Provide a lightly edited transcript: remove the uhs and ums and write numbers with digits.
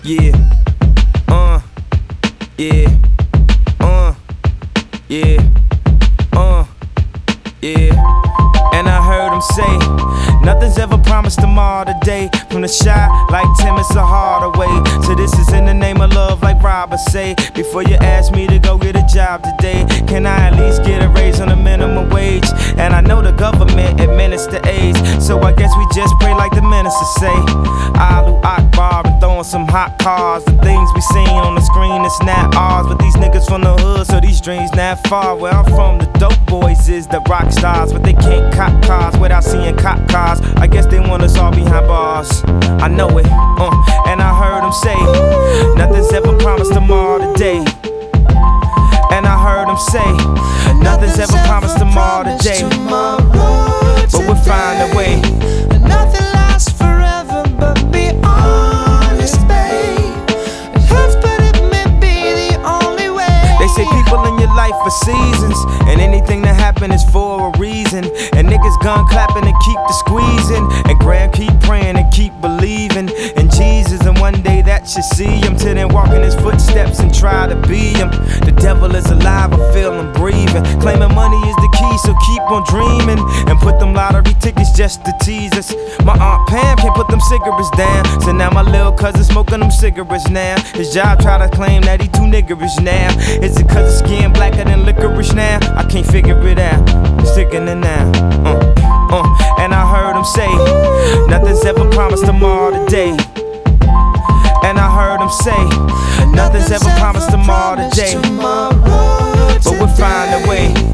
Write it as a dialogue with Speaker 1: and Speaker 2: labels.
Speaker 1: Yeah, yeah, yeah, yeah. And I heard him say, nothing's ever promised tomorrow today. From the shy like Tim, it's a harder way. So this is in the name of love, like Robert say. Before you ask me to go get a job today, can I at least get a raise on the minimum wage? And I know the government administer AIDS, so I guess we just pray like the minister say. Allahu Akbar and throwing some hot cars. The things we seen on the screen, it's not ours. But these niggas from the hood, so these dreams not far. Where I'm from, the dope boys is the rock stars, but they can't cop cars without seeing cop cars. I guess they want us all behind bars. I know it, and I heard him say, nothing's ever promised tomorrow today. And I heard him say, nothing's ever promised tomorrow today. But we'll find a way.
Speaker 2: Nothing lasts forever, but be honest, babe. It hurts, but it may be the only way.
Speaker 1: They say people in your life for seasons, and anything that happen is for a reason. And niggas gun clapping and keep the squeezing, and Graham keep praying and keep believing in Jesus. And one day that should see him, till then walk in his footsteps and try to be him. The devil is alive, I feel him breathing. Claiming money is the key, so keep on dreaming. And put them lottery tickets just to tease us. My Aunt Pam can't put them cigarettes down, so now my little cousin smoking them cigarettes now. His job try to claim that he too niggerish now. Is it cause his skin blacker than licorice now? I can't figure it out, sticking it now. And I heard him say, nothing's ever promised tomorrow today. And I heard him say, nothing's ever promised tomorrow today. But we'll find a way.